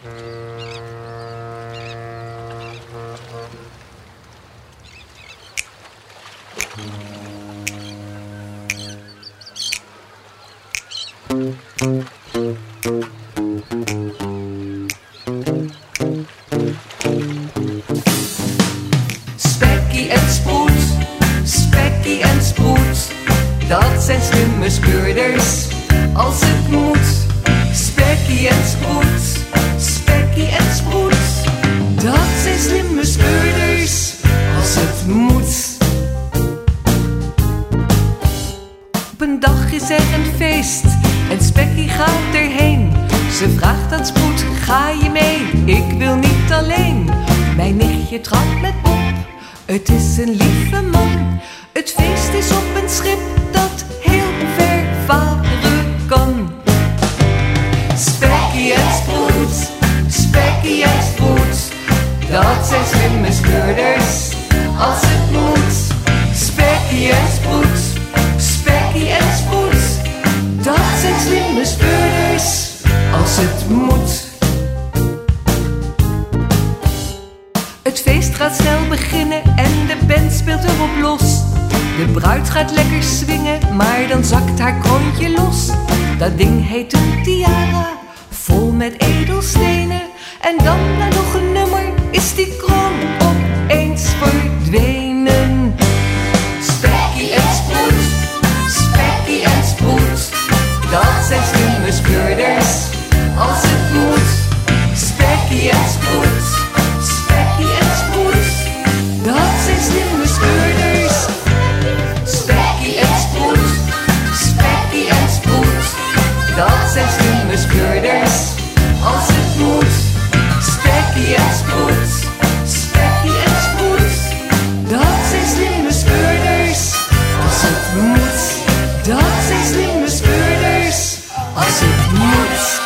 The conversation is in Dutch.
Spekkie en Sproet, Spekkie en Sproet, dat zijn slimme speurders als het moet. Spekkie en Sproet, Spekkie en Sproet, dat zijn slimme speurders als het moet. Op een dag is er een feest en Spekkie gaat erheen. Ze vraagt aan Sproet, ga je mee? Ik wil niet alleen. Mijn nichtje trouwt met Bob, het is een lieve man. Het feest is op een schip dat heel ver varen kan. Spekkie en Sproet, Spekkie en Sproet, dat zijn slimme speurders als het moet. Spekkie en Sproet, Spekkie en Sproet, dat zijn slimme speurders als het moet. Het feest gaat snel beginnen en de band speelt erop los. De bruid gaat lekker swingen, maar dan zakt haar kroontje los. Dat ding heet een tiara, vol met edelstenen. En dan na nog een nummer is die kroon opeens verdwenen. Spekkie en Sproet, Spekkie en Sproet, dat zijn slimme speurders als het moet. Spekkie en Sproet, Spekkie en Sproet, dat zijn slimme speurders. Spekkie en Sproet, Spekkie en Sproet, dat zijn slimme speurders als het moet. Spekkie en Sproet, Spekkie en Sproet, dat zijn slimme speurders als het moet. Dat zijn slimme speurders als het moet.